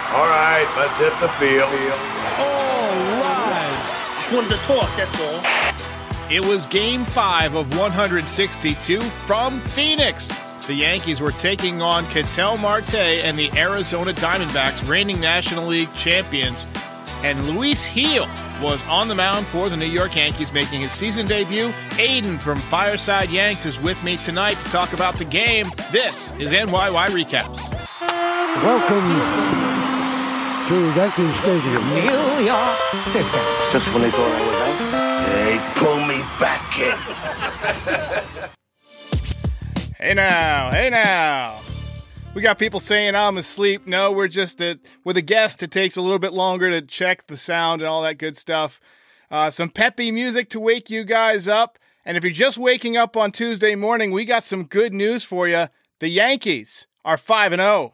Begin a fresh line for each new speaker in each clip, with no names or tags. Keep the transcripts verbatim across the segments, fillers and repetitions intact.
All right, let's hit the field.
All right.
Just wanted to talk, that's all.
It was game five of one hundred sixty-two from Phoenix. The Yankees were taking on Ketel Marte and the Arizona Diamondbacks, reigning National League champions. And Luis Gil was on the mound for the New York Yankees, making his season debut. Aiden from Fireside Yanks is with me tonight to talk about the game. This is N Y Y Recaps.
Welcome to Yankee Stadium,
New York City.
Just when they thought I was out, they pull me back in.
Hey now, hey now. We got people saying I'm asleep. No, we're just a, with a guest. It takes a little bit longer to check the sound and all that good stuff. Uh, some peppy music to wake you guys up. And if you're just waking up on Tuesday morning, we got some good news for you. The Yankees are five and oh.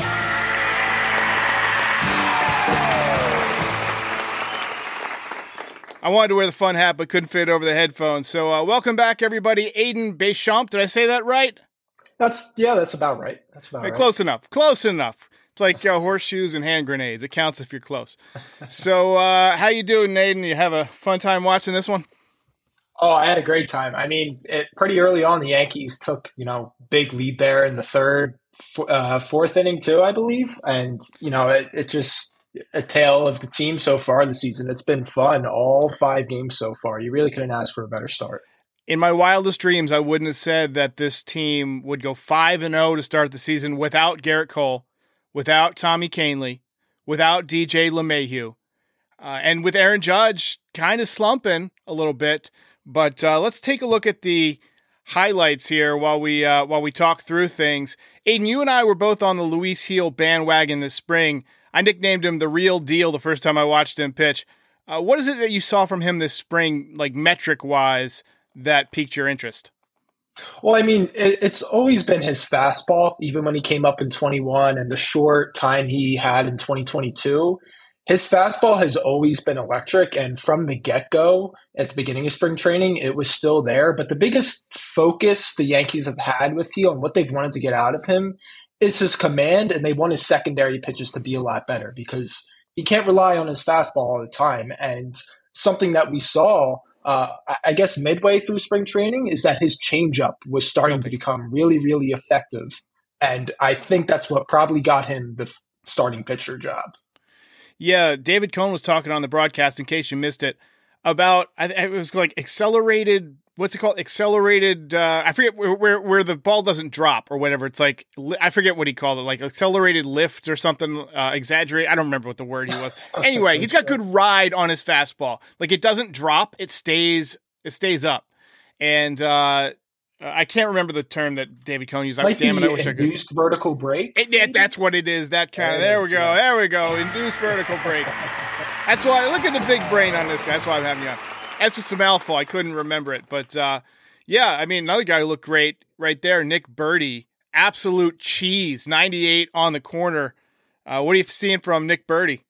I wanted to wear the fun hat, but couldn't fit over the headphones. So uh, welcome back, everybody. Aiden Bechamp. Did I say that right?
That's yeah, that's about right. That's about
Hey,
right.
Close enough. Close enough. It's like uh, horseshoes and hand grenades. It counts if you're close. So, uh, how you doing, Aiden? You have a fun time watching this one?
Oh, I had a great time. I mean, it, pretty early on, the Yankees took you know big lead there in the third, f- uh, fourth inning too, I believe, and you know it, it just a tale of the team so far this season. It's been fun all five games so far. You really couldn't ask for a better start.
In my wildest dreams, I wouldn't have said that this team would go five and oh to start the season without Garrett Cole, without Tommy Kahnle, without D J LeMahieu, uh, and with Aaron Judge kind of slumping a little bit. But uh, let's take a look at the highlights here while we uh, while we talk through things. Aiden, you and I were both on the Luis Gil bandwagon this spring. I nicknamed him the real deal the first time I watched him pitch. Uh, what is it that you saw from him this spring, like metric-wise, that piqued your interest?
Well, I mean, it, it's always been his fastball, even when he came up in twenty-one and the short time he had in twenty twenty-two. His fastball has always been electric, and from the get-go, at the beginning of spring training, it was still there. But the biggest focus the Yankees have had with Gil and what they've wanted to get out of him is his command, and they want his secondary pitches to be a lot better because he can't rely on his fastball all the time. And something that we saw Uh, I guess midway through spring training is that his changeup was starting to become really, really effective. And I think that's what probably got him the starting pitcher job.
Yeah, David Cohn was talking on the broadcast, in case you missed it, about, it was like accelerated, what's it called? Accelerated, uh, I forget where, where where the ball doesn't drop or whatever. It's like, I forget what he called it, like accelerated lift or something, uh, exaggerate. I don't remember what the word he was. Anyway, he's got good ride on his fastball. Like it doesn't drop, it stays, it stays up. And uh, I can't remember the term that David Cohn used.
Like
Damn it, I wish I
the
could.
induced vertical break?
It, yeah, that's what it is. That kind of,
There it
there we
is,
go.
yeah.
There we go. Induced vertical break. That's why, look at the big brain on this guy. That's why I'm having you on. That's just a mouthful. I couldn't remember it. But, uh, yeah, I mean, another guy who looked great right there, Nick Burdi. Absolute cheese, ninety-eight on the corner. Uh, what are you seeing from Nick Burdi?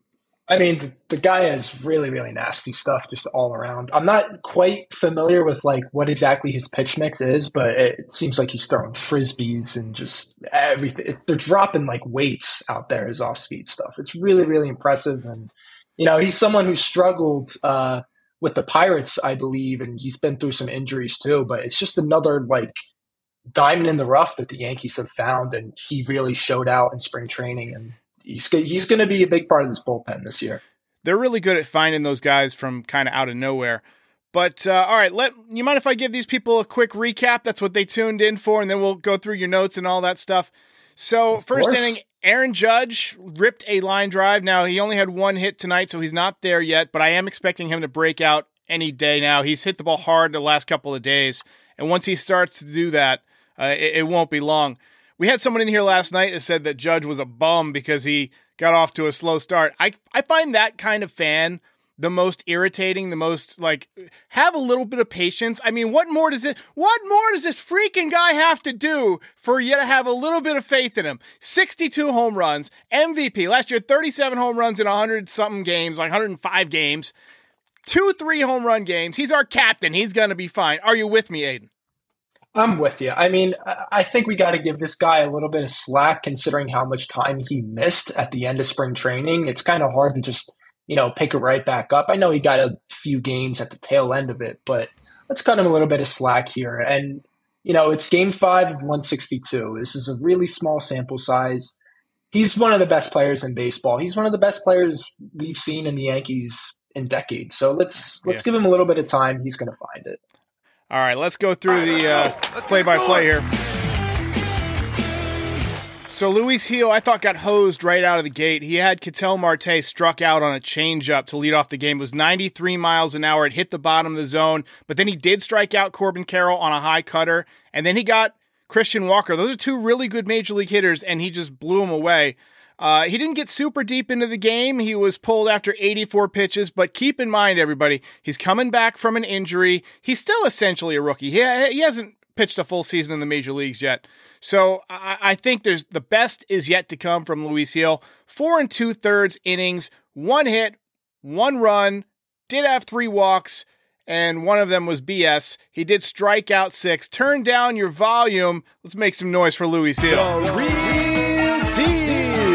I mean, the, the guy has really, really nasty stuff just all around. I'm not quite familiar with like what exactly his pitch mix is, but it seems like he's throwing frisbees and just everything. They're dropping like weights out there, his off-speed stuff. It's really, really impressive. And, you know, he's someone who struggled uh, with the Pirates, I believe, and he's been through some injuries too, but it's just another like diamond in the rough that the Yankees have found, and he really showed out in spring training, and he's he's going to be a big part of this bullpen this year.
They're really good at finding those guys from kind of out of nowhere. But uh, all right, let you mind if I give these people a quick recap? That's what they tuned in for, and then we'll go through your notes and all that stuff. So
Of
first
course.
inning, Aaron Judge ripped a line drive. Now, he only had one hit tonight, so he's not there yet, but I am expecting him to break out any day now. He's hit the ball hard the last couple of days, and once he starts to do that, uh, it, it won't be long. We had someone in here last night that said that Judge was a bum because he got off to a slow start. I, I find that kind of fan the most irritating, the most, like, have a little bit of patience. I mean, what more does it, what more does this freaking guy have to do for you to have a little bit of faith in him? sixty-two home runs, M V P. Last year, thirty-seven home runs in one hundred something games, like one hundred five games. Two, three home run games. He's our captain. He's going to be fine. Are you with me, Aiden?
I'm with you. I mean, I I think we got to give this guy a little bit of slack considering how much time he missed at the end of spring training. It's kind of hard to just, you know, pick it right back up. I know he got a few games at the tail end of it, but let's cut him a little bit of slack here. And, you know, it's game five of one sixty-two. This is a really small sample size. He's one of the best players in baseball. He's one of the best players we've seen in the Yankees in decades. So let's let's
Yeah.
give him a little bit of time. He's going to find it.
All right, let's go through the uh, play-by-play here. So Luis Gil, I thought, got hosed right out of the gate. He had Ketel Marte struck out on a changeup to lead off the game. It was ninety-three miles an hour. It hit the bottom of the zone, but then he did strike out Corbin Carroll on a high cutter, and then he got Christian Walker. Those are two really good major league hitters, and he just blew them away. Uh, he didn't get super deep into the game. He was pulled after eighty-four pitches, but keep in mind, everybody, he's coming back from an injury. He's still essentially a rookie. He, he hasn't pitched a full season in the major leagues yet. So I, I think there's the best is yet to come from Luis Gil. Four and two thirds innings, one hit, one run, did have three walks, and one of them was B S. He did strike out six. Turn down your volume. Let's make some noise for Luis Gil. The real deal.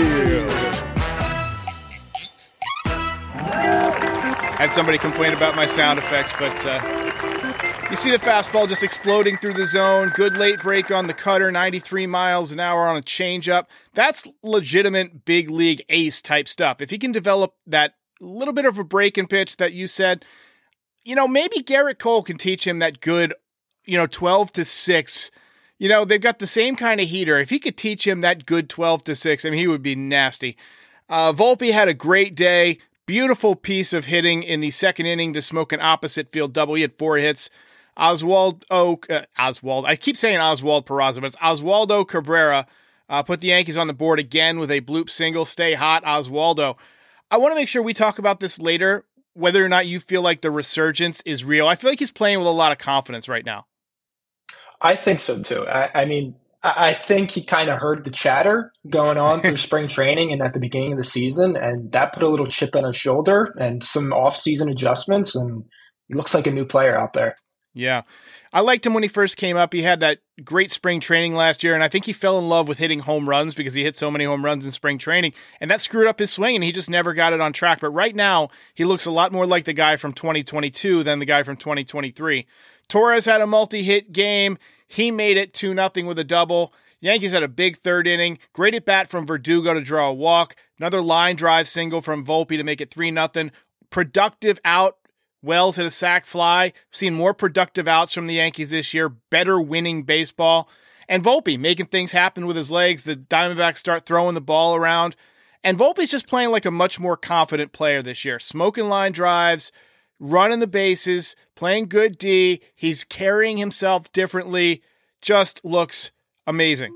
Had somebody complain about my sound effects, but uh, you see the fastball just exploding through the zone. Good late break on the cutter, ninety-three miles an hour on a changeup. That's legitimate big league ace type stuff. If he can develop that little bit of a break and pitch that you said, you know, maybe Garrett Cole can teach him that good, you know, twelve to six. You know, they've got the same kind of heater. If he could teach him that good twelve to six, I mean, he would be nasty. Uh, Volpe had a great day. Beautiful piece of hitting in the second inning to smoke an opposite field double. He had four hits. Oswald O. Uh, Oswald. I keep saying Oswald Peraza, but it's Oswaldo Cabrera uh, put the Yankees on the board again with a bloop single. Stay hot, Oswaldo. I want to make sure we talk about this later, whether or not you feel like the resurgence is real. I feel like he's playing with a lot of confidence right now.
I think so too. I, I mean, I I think he kind of heard the chatter going on through spring training and at the beginning of the season, and that put a little chip on his shoulder and some off-season adjustments, and he looks like a new player out there.
Yeah. I liked him when he first came up. He had that great spring training last year, and I think he fell in love with hitting home runs because he hit so many home runs in spring training, and that screwed up his swing, and he just never got it on track. But right now, he looks a lot more like the guy from twenty twenty-two than the guy from twenty twenty-three. Torres had a multi-hit game. He made it two nothing with a double. Yankees had a big third inning. Great at bat from Verdugo to draw a walk. Another line drive single from Volpe to make it three nothing. Productive out. Wells hit a sac fly. Seen more productive outs from the Yankees this year. Better winning baseball. And Volpe making things happen with his legs. The Diamondbacks start throwing the ball around. And Volpe's just playing like a much more confident player this year. Smoking line drives, running the bases, playing good D. He's carrying himself differently. Just looks amazing.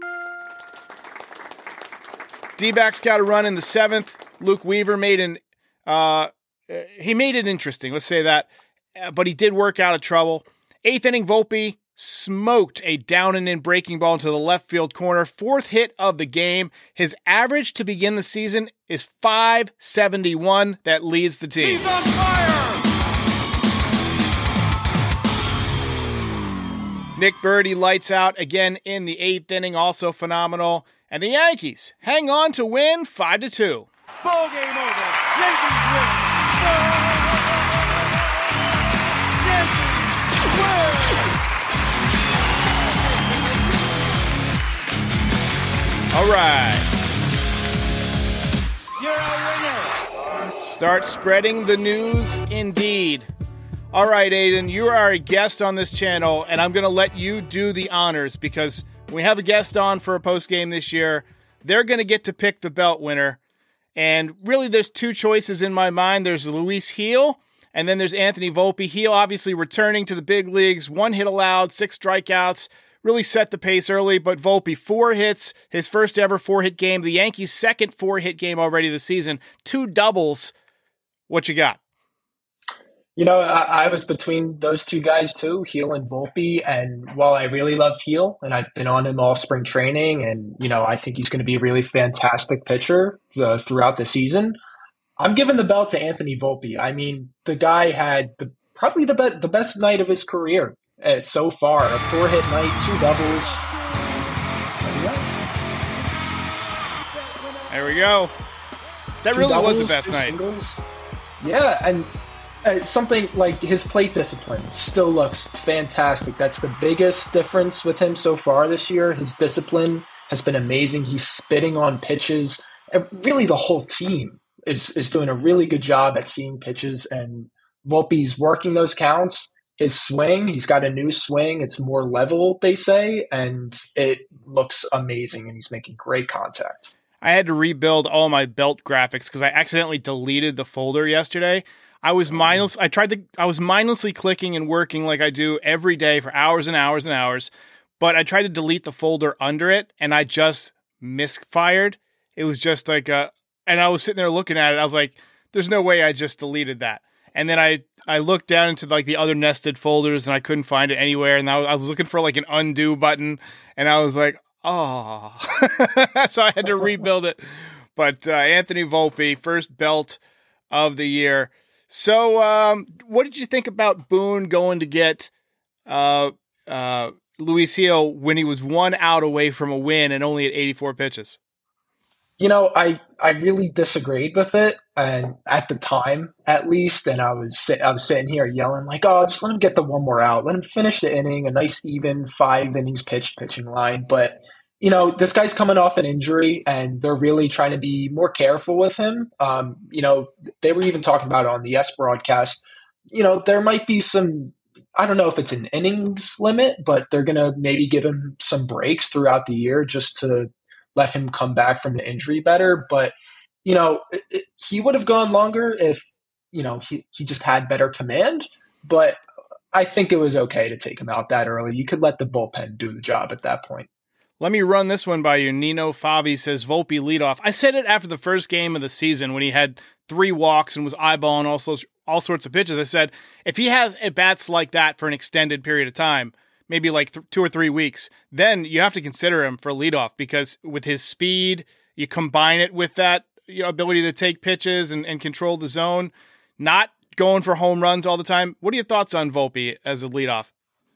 D-backs got a run in the seventh. Luke Weaver made an... Uh, he made it interesting, let's say that. Uh, but he did work out of trouble. Eighth inning, Volpe smoked a down and in breaking ball into the left field corner. Fourth hit of the game. His average to begin the season is five seventy-one. That leads the team.
He's on fire!
Nick Birdie lights out again in the eighth inning, also phenomenal. And the Yankees hang on to win five to two.
Ball game over. Yankees win. Yankees win.
All right.
You're a winner.
Start spreading the news indeed. All right, Aiden, you are a guest on this channel, and I'm going to let you do the honors because when we have a guest on for a post-game this year, they're going to get to pick the belt winner. And really, there's two choices in my mind. There's Luis Gil, and then there's Anthony Volpe. Gil obviously returning to the big leagues, one hit allowed, six strikeouts, really set the pace early, but Volpe, four hits, his first ever four-hit game, the Yankees' second four-hit game already this season, two doubles. What you got?
You know, I, I was between those two guys too, Gil and Volpe. And while I really love Gil, and I've been on him all spring training, and you know, I think he's going to be a really fantastic pitcher uh, throughout the season, I'm giving the belt to Anthony Volpe. I mean, the guy had the probably the be- the best night of his career uh, so far. A four-hit night, two doubles.
There we go. That
Two
really
doubles,
was the best
two
night.
Singles. Yeah, and uh, something like his plate discipline still looks fantastic. That's the biggest difference with him so far this year. His discipline has been amazing. He's spitting on pitches. And really, the whole team is, is doing a really good job at seeing pitches, and Volpe's working those counts. His swing, he's got a new swing. It's more level, they say, and it looks amazing, and he's making great contact.
I had to rebuild all my belt graphics because I accidentally deleted the folder yesterday. I was mindless. I tried to. I was mindlessly clicking and working like I do every day for hours and hours and hours. But I tried to delete the folder under it, and I just misfired. It was just like a. And I was sitting there looking at it. I was like, "There's no way I just deleted that." And then I I looked down into like the other nested folders, and I couldn't find it anywhere. And I was, I was looking for like an undo button, and I was like, oh, so I had to rebuild it. But uh, Anthony Volpe, first belt of the year. So um, what did you think about Boone going to get uh, uh, Luis Gil when he was one out away from a win and only at eighty-four pitches?
You know, I, I really disagreed with it, and at the time, at least, and I was sit, I was sitting here yelling like, "Oh, just let him get the one more out, let him finish the inning, a nice even five innings pitched pitching line." But you know, this guy's coming off an injury, and they're really trying to be more careful with him. Um, you know, they were even talking about it on the S broadcast. You know, there might be some. I don't know if it's an innings limit, but they're gonna maybe give him some breaks throughout the year just to let him come back from the injury better. But, you know, it, it, he would have gone longer if, you know, he, he just had better command. But I think it was okay to take him out that early. You could let the bullpen do the job at that point.
Let me run this one by you. Nino Favi says Volpe leadoff. I said it after the first game of the season when he had three walks and was eyeballing all sorts, all sorts of pitches. I said, if he has at-bats like that for an extended period of time, maybe like th- two or three weeks, then you have to consider him for leadoff, because with his speed, you combine it with that, you know, ability to take pitches and, and control the zone, not going for home runs all the time. What are your thoughts on Volpe as a leadoff?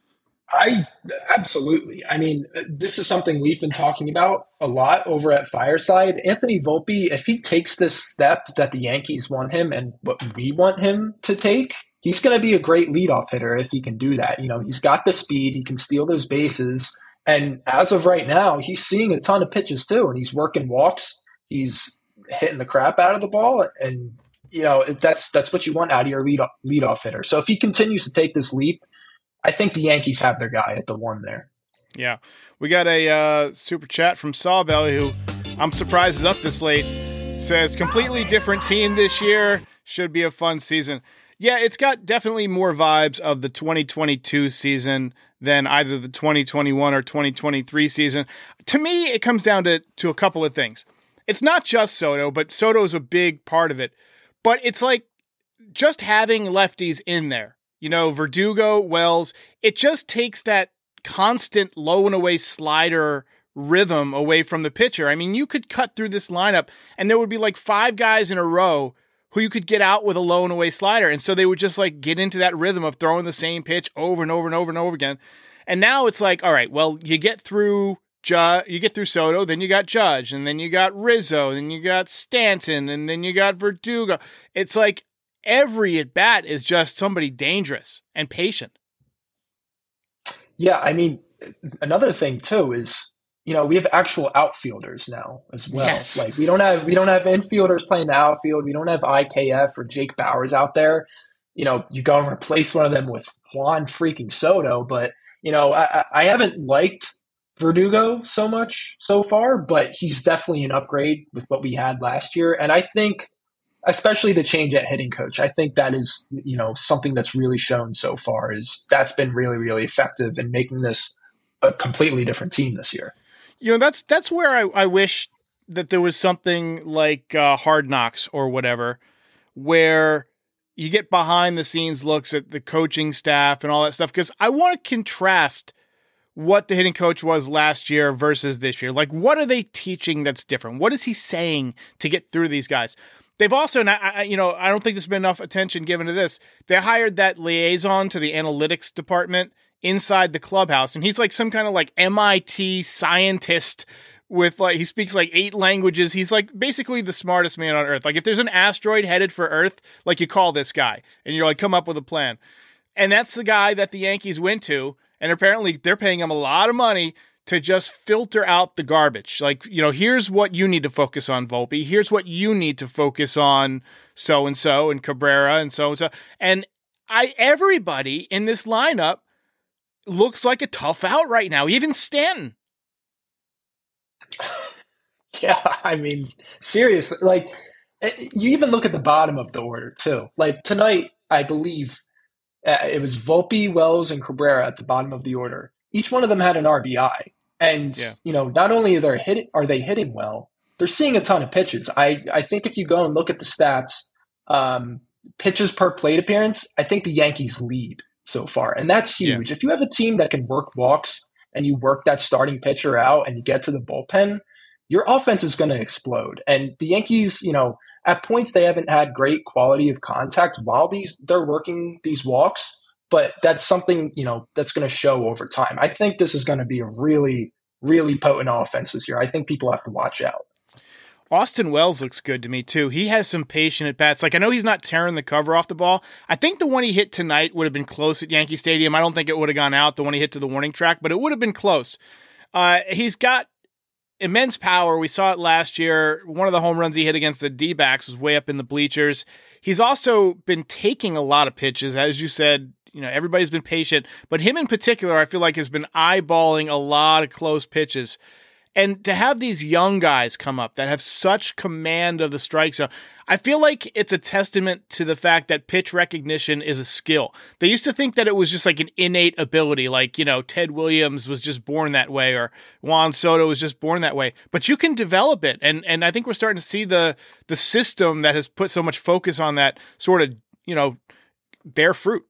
I absolutely. I mean, this is something we've been talking about a lot over at Fireside. Anthony Volpe, if he takes this step that the Yankees want him and what we want him to take, he's going to be a great leadoff hitter if he can do that. You know, he's got the speed, he can steal those bases, and as of right now, he's seeing a ton of pitches too, and he's working walks. He's hitting the crap out of the ball, and you know that's that's what you want out of your lead leadoff hitter. So if he continues to take this leap, I think the Yankees have their guy at the one there.
Yeah. We got a uh, super chat from Sawbelly, who I'm surprised is up this late. Says, completely different team this year. Should be a fun season. Yeah, it's got definitely more vibes of the twenty twenty-two season than either the twenty twenty-one or twenty twenty-three season. To me, it comes down to, to a couple of things. It's not just Soto, but Soto's a big part of it. But it's like just having lefties in there. You know, Verdugo, Wells, it just takes that constant low and away slider rhythm away from the pitcher. I mean, you could cut through this lineup and there would be like five guys in a row who you could get out with a low and away slider. And so they would just like get into that rhythm of throwing the same pitch over and over and over and over again. And now it's like, all right, well, you get through Ju- you get through Soto, then you got Judge, and then you got Rizzo, then you got Stanton, and then you got Verdugo. It's like, every at bat is just somebody dangerous and patient.
Yeah, I mean, another thing too is, you know, we have actual outfielders now as well.
Yes.
Like we don't have we don't have infielders playing the outfield. We don't have I K F or Jake Bauers out there. You know, you go and replace one of them with Juan freaking Soto. But you know, I, I haven't liked Verdugo so much so far, but he's definitely an upgrade with what we had last year. And I think, especially the change at hitting coach, I think that is, you know, something that's really shown so far is that's been really, really effective in making this a completely different team this year.
You know, that's that's where I, I wish that there was something like uh, Hard Knocks or whatever, where you get behind the scenes looks at the coaching staff and all that stuff, because I want to contrast what the hitting coach was last year versus this year. Like, what are they teaching that's different? What is he saying to get through these guys? They've also, and I, you know, I don't think there's been enough attention given to this. They hired that liaison to the analytics department inside the clubhouse. And he's like some kind of like M I T scientist with like, he speaks like eight languages. He's like basically the smartest man on earth. Like if there's an asteroid headed for Earth, like you call this guy and you're like, come up with a plan. And that's the guy that the Yankees went to. And apparently they're paying him a lot of money to just filter out the garbage. Like, you know, here's what you need to focus on, Volpe. Here's what you need to focus on, so-and-so and Cabrera and so-and-so. And I, everybody in this lineup looks like a tough out right now. Even Stanton.
Yeah, I mean, seriously, like, you even look at the bottom of the order, too. Like, tonight, I believe uh, it was Volpe, Wells, and Cabrera at the bottom of the order. Each one of them had an R B I. And, yeah. you know, not only are they, hitting, are they hitting well, they're seeing a ton of pitches. I, I think if you go and look at the stats, um, pitches per plate appearance, I think the Yankees lead so far. And that's huge. Yeah. If you have a team that can work walks and you work that starting pitcher out and you get to the bullpen, your offense is going to explode. And the Yankees, you know, at points they haven't had great quality of contact while these they're working these walks. But that's something, you know, that's going to show over time. I think this is going to be a really, really potent offense this year. I think people have to watch out.
Austin Wells looks good to me, too. He has some patient at bats. Like, I know he's not tearing the cover off the ball. I think the one he hit tonight would have been close at Yankee Stadium. I don't think it would have gone out, the one he hit to the warning track, but it would have been close. Uh, he's got immense power. We saw it last year. One of the home runs he hit against the D-backs was way up in the bleachers. He's also been taking a lot of pitches, as you said. You know, everybody's been patient, but him in particular, I feel like has been eyeballing a lot of close pitches. And to have these young guys come up that have such command of the strike zone, I feel like it's a testament to the fact that pitch recognition is a skill. They used to think that it was just like an innate ability, like, you know, Ted Williams was just born that way or Juan Soto was just born that way. But you can develop it. And and I think we're starting to see the the system that has put so much focus on that sort of, you know, bear fruit.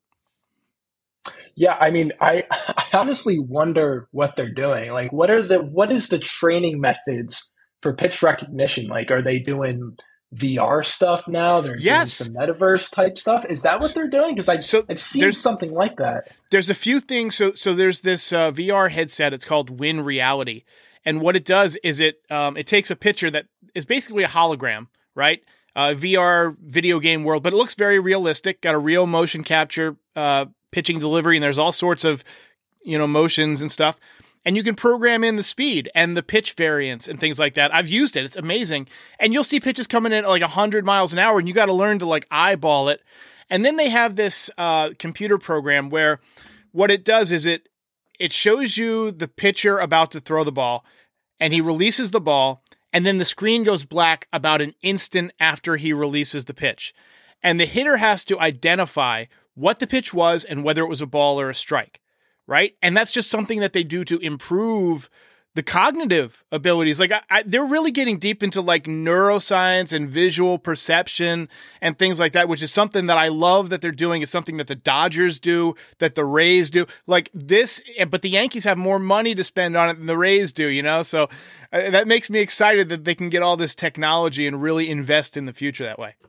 Yeah, I mean, I, I honestly wonder what they're doing. Like, what are the what is the training methods for pitch recognition? Like, are they doing V R stuff now? They're
yes.
doing some metaverse type stuff. Is that what they're doing? Because I so I've seen something like that.
There's a few things. So so there's this uh, V R headset. It's called Win Reality, and what it does is it um, it takes a picture that is basically a hologram, right? Uh, V R video game world, but it looks very realistic. Got a real motion capture. Uh, pitching delivery, and there's all sorts of, you know, motions and stuff. And you can program in the speed and the pitch variance and things like that. I've used it. It's amazing. And you'll see pitches coming in at like one hundred miles an hour, and you got to learn to like eyeball it. And then they have this uh, computer program where what it does is it it shows you the pitcher about to throw the ball, and he releases the ball, and then the screen goes black about an instant after he releases the pitch. And the hitter has to identify what the pitch was and whether it was a ball or a strike, right? And that's just something that they do to improve the cognitive abilities. Like I, I, they're really getting deep into like neuroscience and visual perception and things like that, which is something that I love that they're doing. It's something that the Dodgers do, that the Rays do. Like this, but the Yankees have more money to spend on it than the Rays do, you know? So uh, that makes me excited that they can get all this technology and really invest in the future that way.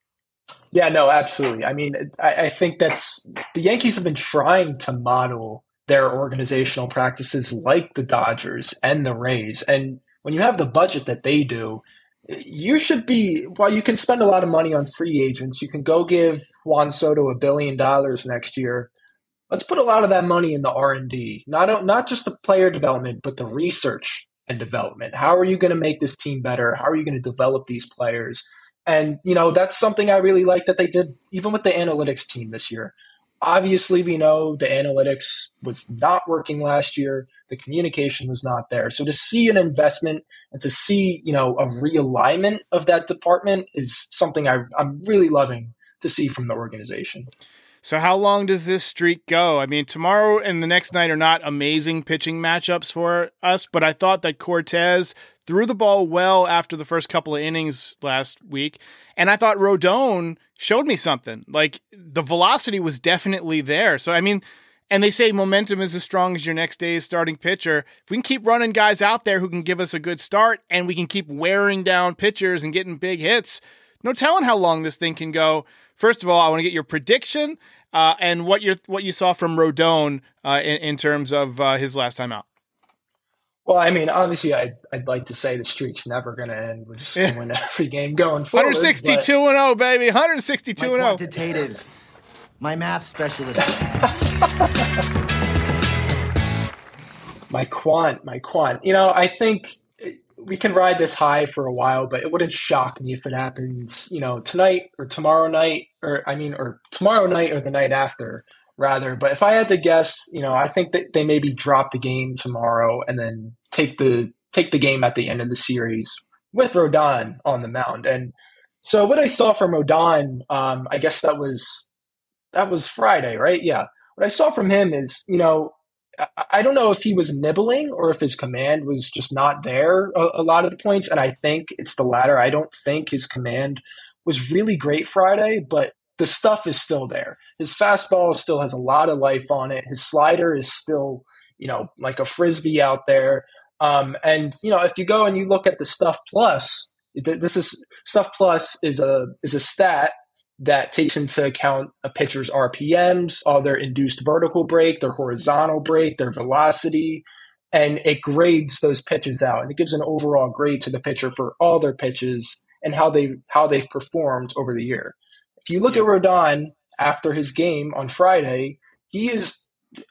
Yeah, no, absolutely. I mean, I, I think that's the Yankees have been trying to model their organizational practices like the Dodgers and the Rays. And when you have the budget that they do, you should be, while you can spend a lot of money on free agents, you can go give Juan Soto a billion dollars next year. Let's put a lot of that money in the R and D, not, not just the player development, but the research and development. How are you going to make this team better? How are you going to develop these players? And, you know, that's something I really like that they did even with the analytics team this year. Obviously, we know the analytics was not working last year. The communication was not there. So to see an investment and to see, you know, a realignment of that department is something I, I'm really loving to see from the organization.
So how long does this streak go? I mean, tomorrow and the next night are not amazing pitching matchups for us, but I thought that Cortez threw the ball well after the first couple of innings last week, and I thought Rodon showed me something. Like, the velocity was definitely there. So, I mean, and they say momentum is as strong as your next day's starting pitcher. If we can keep running guys out there who can give us a good start, and we can keep wearing down pitchers and getting big hits, no telling how long this thing can go. First of all, I want to get your prediction uh, and what you what you saw from Rodon uh, in, in terms of uh, his last time out.
Well, I mean, obviously, I'd, I'd like to say the streak's never going to end. We're just going to win every game going forward.
one sixty-two and oh, baby. one sixty-two and oh.
My quantitative, my math specialist.
my quant, my quant. You know, I think we can ride this high for a while, but it wouldn't shock me if it happens, you know, tonight or tomorrow night, or I mean, or tomorrow night or the night after. Rather, but if I had to guess, you know, I think that they maybe drop the game tomorrow and then take the take the game at the end of the series with Rodon on the mound. And so what I saw from Rodon, um, I guess that was that was Friday, right? Yeah. What I saw from him is, you know, I, I don't know if he was nibbling or if his command was just not there a, a lot of the points, and I think it's the latter. I don't think his command was really great Friday, but the stuff is still there. His fastball still has a lot of life on it. His slider is still, you know, like a Frisbee out there. Um, and, you know, if you go and you look at the Stuff Plus, this is Stuff Plus is a is a stat that takes into account a pitcher's R P Ms, all their induced vertical break, their horizontal break, their velocity, and it grades those pitches out. And it gives an overall grade to the pitcher for all their pitches and how they how they've performed over the year. If you look at Rodon after his game on Friday, he is,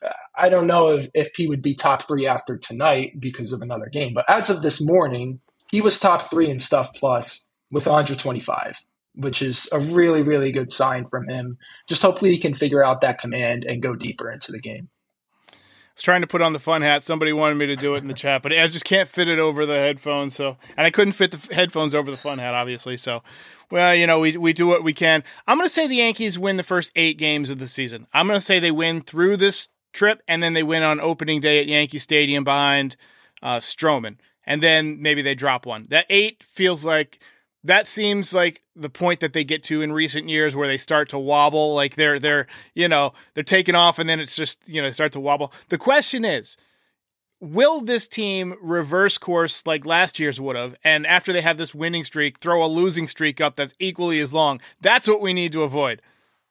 I don't know if, if he would be top three after tonight because of another game, but as of this morning, he was top three in Stuff Plus with one twenty-five, which is a really, really good sign from him. Just hopefully he can figure out that command and go deeper into the game.
I was trying to put on the fun hat. Somebody wanted me to do it in the chat, but I just can't fit it over the headphones. So, and I couldn't fit the headphones over the fun hat, obviously. So, well, you know, we we do what we can. I'm going to say the Yankees win the first eight games of the season. I'm going to say they win through this trip, and then they win on opening day at Yankee Stadium behind uh, Stroman. And then maybe they drop one. That eight feels like, that seems like the point that they get to in recent years where they start to wobble. Like they're, they're, you know, they're taking off and then it's just, you know, start to wobble. The question is, will this team reverse course like last year's would have, and after they have this winning streak, throw a losing streak up that's equally as long? That's what we need to avoid.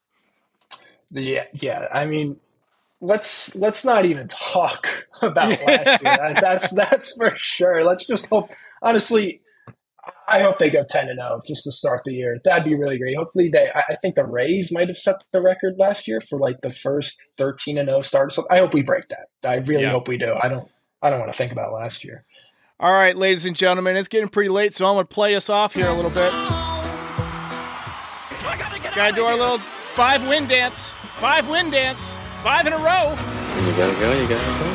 Yeah, yeah. I mean, let's let's not even talk about last year. That, that's that's for sure. Let's just hope. Honestly, I hope they go ten and zero just to start the year. That'd be really great. Hopefully, they. I think the Rays might have set the record last year for like the first thirteen and zero start. So I hope we break that. I really yeah. hope we do. I don't. I don't want to think about last year.
All right, ladies and gentlemen, it's getting pretty late, so I'm going to play us off here a little bit. Got to do our little five-win dance. Five-win dance. Five in a row.
You got to go, you got to go.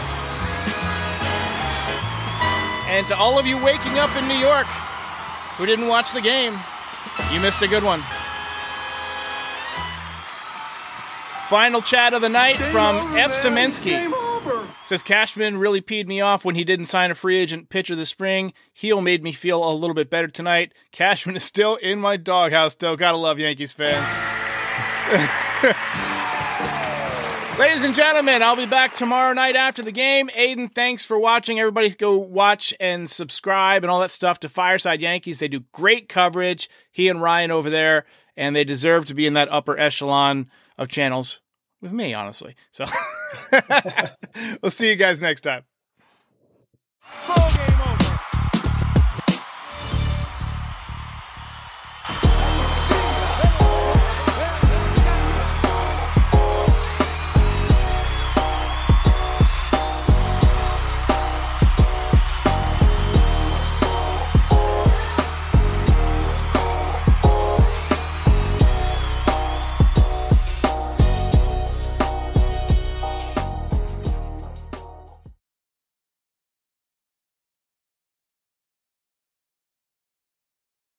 And to all of you waking up in New York who didn't watch the game, you missed a good one. Final chat of the night game from over, F. Semensky. Says, Cashman really peed me off when he didn't sign a free agent pitcher this spring. Heel made me feel a little bit better tonight. Cashman is still in my doghouse, though. Gotta love Yankees fans. Ladies and gentlemen, I'll be back tomorrow night after the game. Aiden, thanks for watching. Everybody go watch and subscribe and all that stuff to Fireside Yankees. They do great coverage. He and Ryan over there, and they deserve to be in that upper echelon of channels with me, honestly. So we'll see you guys next time.